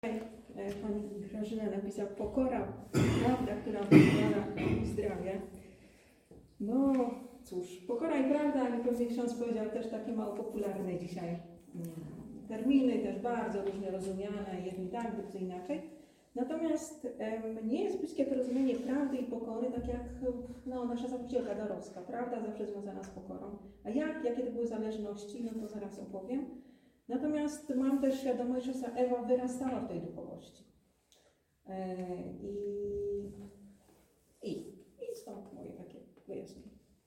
Pani Grażyna napisała pokora, prawda, która pozwala uzdrawia. No cóż, pokora i prawda, jak pewnie ksiądz powiedział, też takie mało popularne dzisiaj terminy, też bardzo różnie rozumiane, jedni tak, drudzy inaczej. Natomiast nie jest bliskie to rozumienie prawdy i pokory, tak jak nasza zapowiedzielka Darowska. Prawda zawsze związana z pokorą. A jakie to były zależności, no to zaraz opowiem. Natomiast mam też świadomość, że Ewa wyrastała w tej duchowości. I stąd moje takie wyjaśnienie.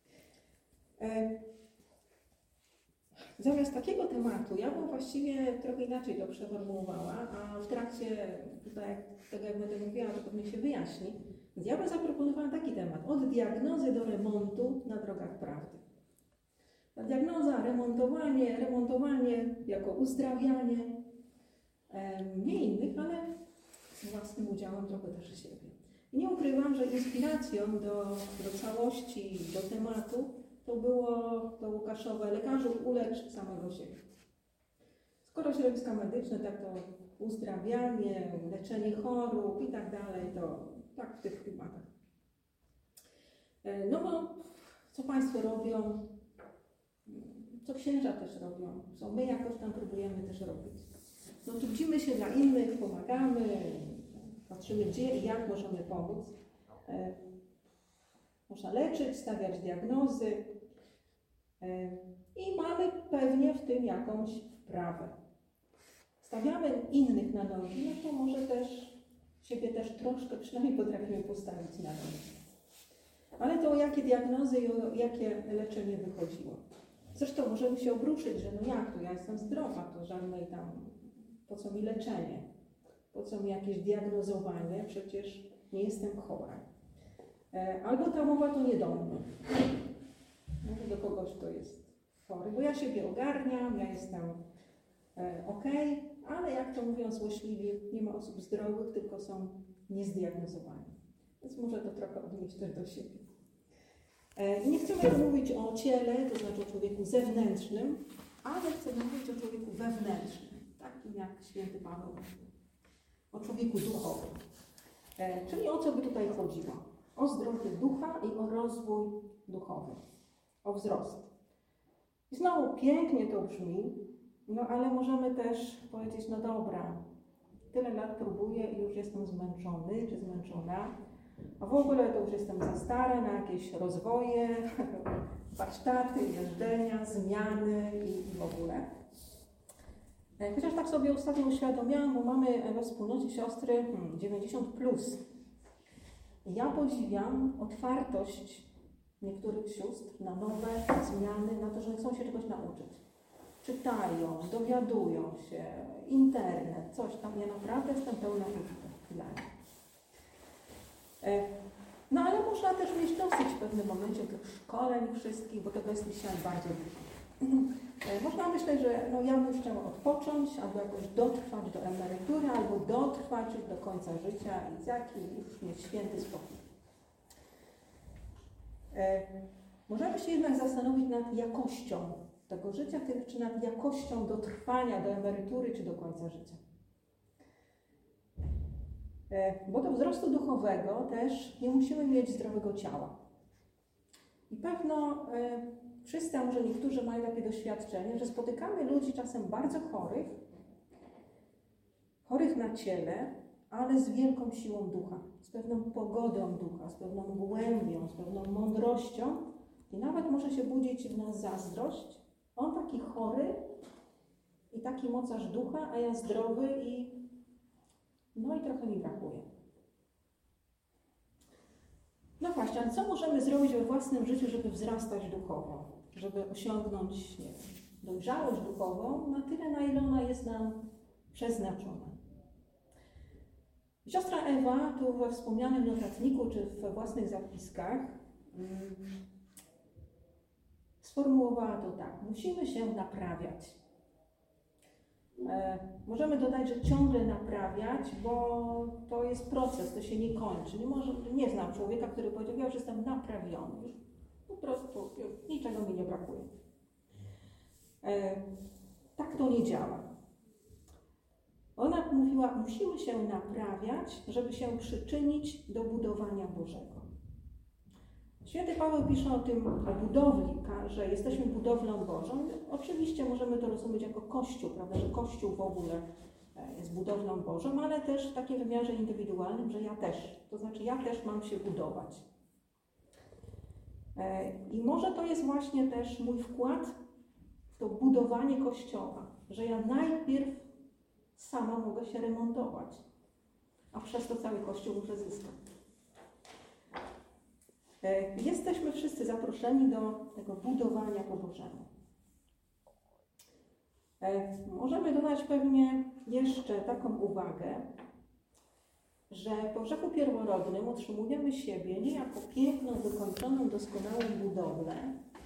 Zamiast takiego tematu, ja bym właściwie trochę inaczej to przeformułowała, a w trakcie tego, jak będę mówiła, to pewnie się wyjaśni. Więc ja bym zaproponowała taki temat. Od diagnozy do remontu na drogach prawdy. Ta diagnoza, remontowanie jako uzdrawianie, nie innych, ale z własnym udziałem trochę też siebie. I nie ukrywam, że inspiracją do całości, do tematu to było to Łukaszowe "Lekarzu, ulecz samego siebie". Skoro środowiska medyczne, tak to uzdrawianie, leczenie chorób i tak dalej, to tak w tych klimatach. No bo co Państwo robią? Co księża też robią, co my jakoś tam próbujemy też robić. No trudzimy się dla innych, pomagamy, patrzymy gdzie i jak możemy pomóc. Można leczyć, stawiać diagnozy i mamy pewnie w tym jakąś wprawę. Stawiamy innych na nogi, no to może też siebie też troszkę przynajmniej potrafimy postawić na nogi. Ale to o jakie diagnozy i o jakie leczenie wychodziło. Zresztą możemy się obruszyć, że no jak to, ja jestem zdrowa, to żadnej tam, po co mi leczenie, po co mi jakieś diagnozowanie, przecież nie jestem chora. Albo ta mowa to nie do mnie. Może do kogoś, kto jest chory, bo ja siebie ogarniam, ja jestem okej, ale jak to mówią złośliwi, nie ma osób zdrowych, tylko są niezdiagnozowani. Więc może to trochę odnieść też do siebie. Nie chcemy mówić o ciele, to znaczy o człowieku zewnętrznym, ale chcemy mówić o człowieku wewnętrznym, takim jak święty Paweł, o człowieku duchowym. Czyli o co by tutaj chodziło? O zdrowie ducha i o rozwój duchowy, o wzrost. I znowu pięknie to brzmi, no ale możemy też powiedzieć, no dobra, tyle lat próbuję i już jestem zmęczony czy zmęczona. A w ogóle to już jestem za stara na jakieś rozwoje, warsztaty, jeżdżenia, zmiany i w ogóle. Chociaż tak sobie ostatnio uświadomiłam, bo mamy we wspólnocie siostry 90+. I ja podziwiam otwartość niektórych sióstr na nowe zmiany, na to, że chcą się czegoś nauczyć. Czytają, dowiadują się, internet, coś tam. Ja naprawdę jestem pełna chwilami. No ale można też mieć dosyć w pewnym momencie tych szkoleń wszystkich, bo tego jest dzisiaj bardzo dużo. Można myśleć, że no ja bym już chciała odpocząć, albo jakoś dotrwać do emerytury, albo dotrwać już do końca życia i już mieć święty spokój. Możemy się jednak zastanowić nad jakością tego życia, czy nad jakością dotrwania do emerytury, czy do końca życia. Bo do wzrostu duchowego też nie musimy mieć zdrowego ciała. I pewno wszyscy, a może niektórzy mają takie doświadczenie, że spotykamy ludzi czasem bardzo chorych na ciele, ale z wielką siłą ducha, z pewną pogodą ducha, z pewną głębią, z pewną mądrością i nawet może się budzić w nas zazdrość. On taki chory i taki mocarz ducha, a ja zdrowy i trochę mi brakuje. No właśnie, ale co możemy zrobić we własnym życiu, żeby wzrastać duchowo? Żeby osiągnąć dojrzałość duchową na tyle, na ile ona jest nam przeznaczona. Siostra Ewa tu we wspomnianym notatniku, czy we własnych zapiskach sformułowała to tak. Musimy się naprawiać. Możemy dodać, że ciągle naprawiać, bo to jest proces, to się nie kończy. Nie znam człowieka, który powiedział, ja już jestem naprawiony, już po prostu niczego mi nie brakuje. Tak to nie działa. Ona mówiła, musimy się naprawiać, żeby się przyczynić do budowania Bożego. Święty Paweł pisze o tym, o budowli, że jesteśmy budowlą Bożą. Oczywiście możemy to rozumieć jako Kościół, prawda, że Kościół w ogóle jest budowlą Bożą, ale też w takim wymiarze indywidualnym, że ja też, to znaczy ja też mam się budować. I może to jest właśnie też mój wkład w to budowanie Kościoła, że ja najpierw sama mogę się remontować, a przez to cały Kościół muszę zyskać. Jesteśmy wszyscy zaproszeni do tego budowania po Bożemu. Możemy dodać pewnie jeszcze taką uwagę, że po grzechu pierworodnym otrzymujemy siebie nie jako piękną, wykończoną, doskonałą budowlę,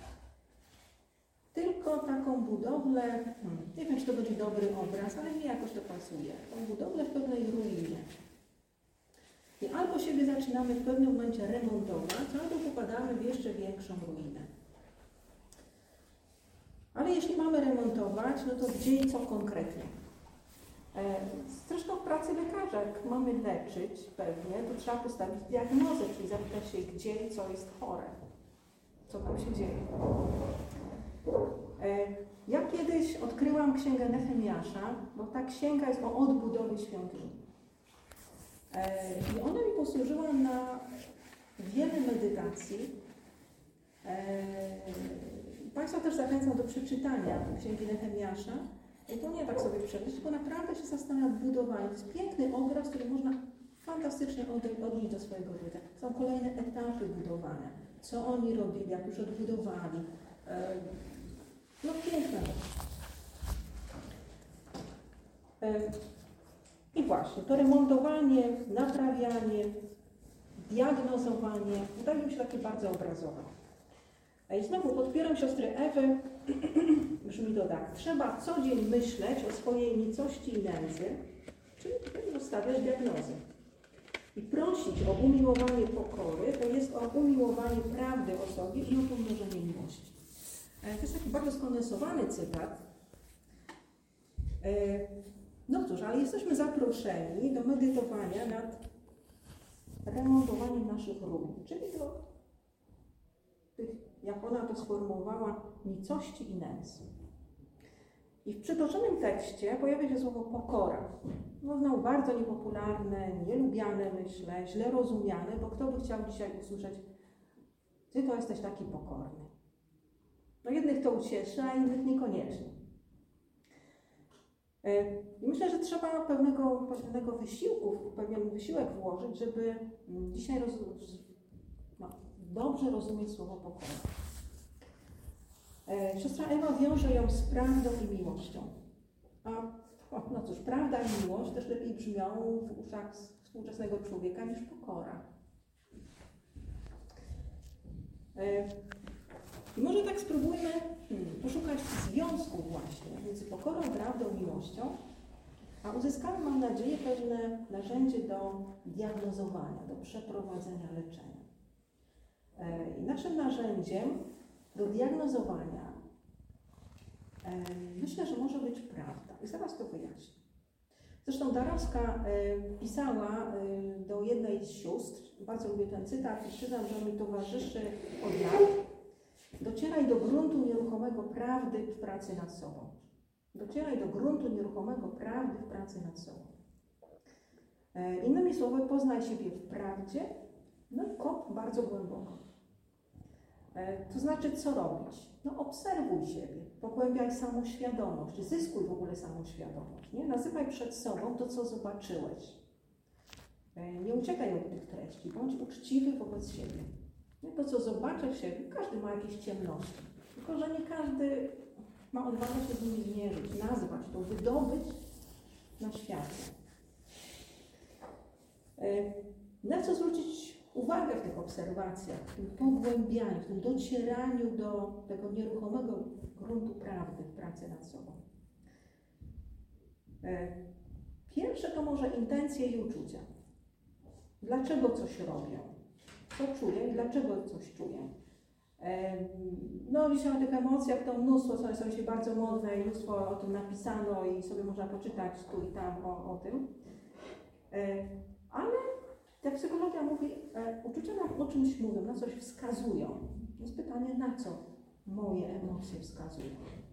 tylko taką budowlę, nie wiem, czy to będzie dobry obraz, ale mi jakoś to pasuje, tą budowlę w pewnej ruinie. I albo siebie zaczynamy w pewnym momencie remontować, albo popadamy w jeszcze większą ruinę. Ale jeśli mamy remontować, no to gdzie i co konkretnie? Zresztą w pracy lekarza, jak mamy leczyć pewnie, to trzeba postawić diagnozę, czyli zapytać się, gdzie i co jest chore, co tam się dzieje. Ja kiedyś odkryłam księgę Nehemiasza, bo ta księga jest o odbudowie świątyni. I ona mi posłużyła na wiele medytacji. Państwa też zachęcam do przeczytania księgi Nehemiasza. I to nie tak sobie przeczytać, tylko naprawdę się zastanawiam nad budowaniem. To jest piękny obraz, który można fantastycznie odnieść do swojego życia. Są kolejne etapy budowania. Co oni robili, jak już odbudowali. No piękna rzecz. I właśnie, to remontowanie, naprawianie, diagnozowanie, wydaje mi się takie bardzo obrazowe. I znowu podpieram siostrę Ewę, brzmi to tak. Trzeba co dzień myśleć o swojej nicości i nędzy, czyli postawiać diagnozę. I prosić o umiłowanie pokory, to jest o umiłowanie prawdy o sobie i o pomnożenie miłości. To jest taki bardzo skondensowany cytat. No cóż, ale jesteśmy zaproszeni do medytowania nad remontowaniem naszych ruin, czyli do tych, jak ona to sformułowała, nicości i nędzy. I w przytoczonym tekście pojawia się słowo pokora. No znowu bardzo niepopularne, nielubiane, myślę, źle rozumiane, bo kto by chciał dzisiaj usłyszeć, ty to jesteś taki pokorny. No jednych to ucieszy, a innych niekoniecznie. I myślę, że trzeba pewnego wysiłku, pewien wysiłek włożyć, żeby dzisiaj dobrze rozumieć słowo pokora. Siostra Ewa wiąże ją z prawdą i miłością. No cóż, prawda i miłość też lepiej brzmią w uszach współczesnego człowieka niż pokora. I może tak spróbujmy poszukać związku właśnie między pokorą, prawdą i miłością, a uzyskamy, mam nadzieję, pewne narzędzie do diagnozowania, do przeprowadzenia leczenia. I naszym narzędziem do diagnozowania myślę, że może być prawda. I zaraz to wyjaśnię. Zresztą Darowska pisała do jednej z sióstr, bardzo lubię ten cytat i przyznam, że mi towarzyszy od lat. Docieraj do gruntu nieruchomego prawdy w pracy nad sobą. Docieraj do gruntu nieruchomego prawdy w pracy nad sobą. Innymi słowy, poznaj siebie w prawdzie, no i kop bardzo głęboko. To znaczy, co robić? No obserwuj siebie, pogłębiaj samoświadomość, zyskuj w ogóle samoświadomość. Nie? Nazywaj przed sobą to, co zobaczyłeś. Nie uciekaj od tych treści, bądź uczciwy wobec siebie. Nie? To, co zobaczę w siebie, każdy ma jakieś ciemności, tylko że nie każdy ma odwagę się z nimi zmierzyć, nazwać to, wydobyć na światło. Na co zwrócić uwagę w tych obserwacjach, w tym pogłębianiu, w tym docieraniu do tego nieruchomego gruntu prawdy w pracy nad sobą. Pierwsze to może intencje i uczucia. Dlaczego coś robię? Co czuję i dlaczego coś czuję? No, dzisiaj o tych emocjach to mnóstwo, są się bardzo modne i mnóstwo o tym napisano i sobie można poczytać tu i tam o tym. Ale jak psychologia mówi, uczucia nam o czymś mówią, na coś wskazują. Jest pytanie, na co moje emocje wskazują.